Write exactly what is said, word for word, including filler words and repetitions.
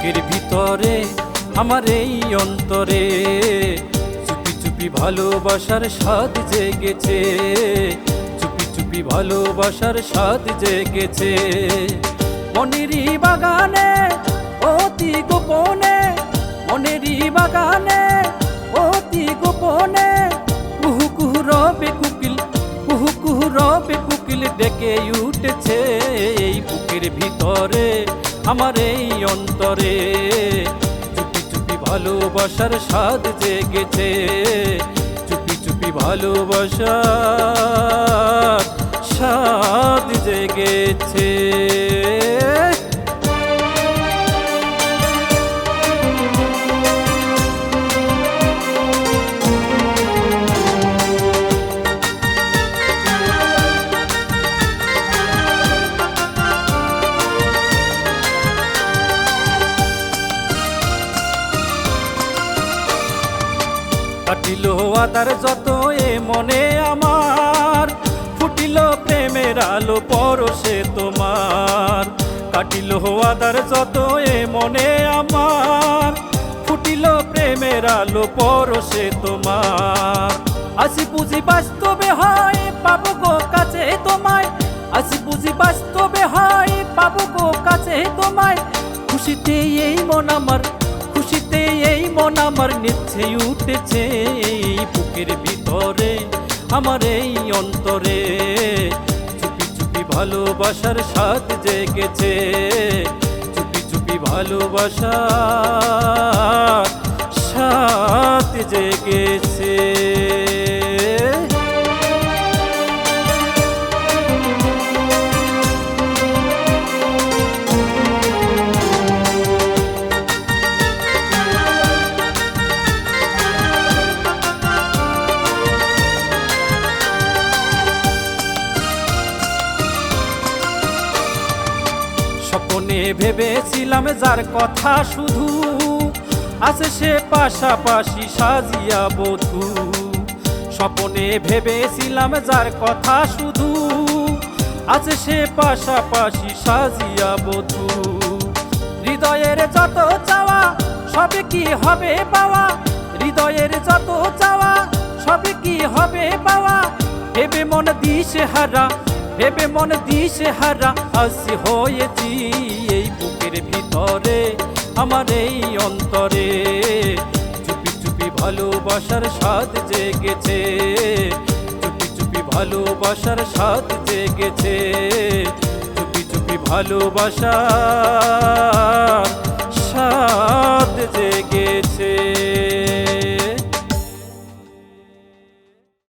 বুকের ভিতরে আমার এই অন্তরে চুপি চুপি ভালোবাসার স্বাদ জেগেছে, চুপি চুপি ভালোবাসার স্বাদ জেগেছে। মনেরই বাগানে অতি গোপনে, মনেরই বাগানে অতি গোপনে কুহু কুহু রবে কোকিল, কুহু কুহু রবে কোকিল ডেকে উঠেছে। এই বুকের ভিতরে আমার এই অন্তরে চুপি চুপি ভালোবাসার স্বাদ জেগেছে, চুপি চুপি ভালোবাসার স্বাদ জেগেছে। কাটিল আদার যত এ মনে আমার, ফুটিল প্রেমের আলো পরশে তোমার। কাটিল আদার যত এ মনে আমার, ফুটিল প্রেমের আলো পরশে তোমার। আসি বুঝি বাস্তবে হয় পাবো গো কাছে তোমায়, আসি বুঝি বাস্তবে হয় পাবো গো কাছে তোমায়। খুশিতে এই মন আমার, খুশিতে এই মন আমার নিচ্ছে উঠেছে। এই বুকের ভিতরে আমার এই অন্তরে চুপি চুপি ভালোবাসার স্বাদ জেগেছে, চুপি চুপি ভালোবাসার স্বাদ জেগেছে। স্বপ্নে ভেবেছিলাম যার কথা শুধু, আছে সে পাশাপাশি সাজিয়া বধূ। স্বপ্নে ভেবেছিলাম যার কথা শুধু, আছে সে পাশাপাশি সাজিয়া বধূ। হৃদয়ের যত চাওয়া সবে কি হবে পাওয়া, হৃদয়ের যত চাওয়া সবে কি হবে পাওয়া। ভেবে মন দিশে হারা, ভেবে মন দিশে হারা আসি হয়েছি। এই বুকের ভিতরে আমার এই অন্তরে চুপি চুপি ভালোবাসার স্বাদ জেগেছে, চুপি চুপি ভালোবাসার স্বাদ জেগেছে, চুপি চুপি ভালোবাসা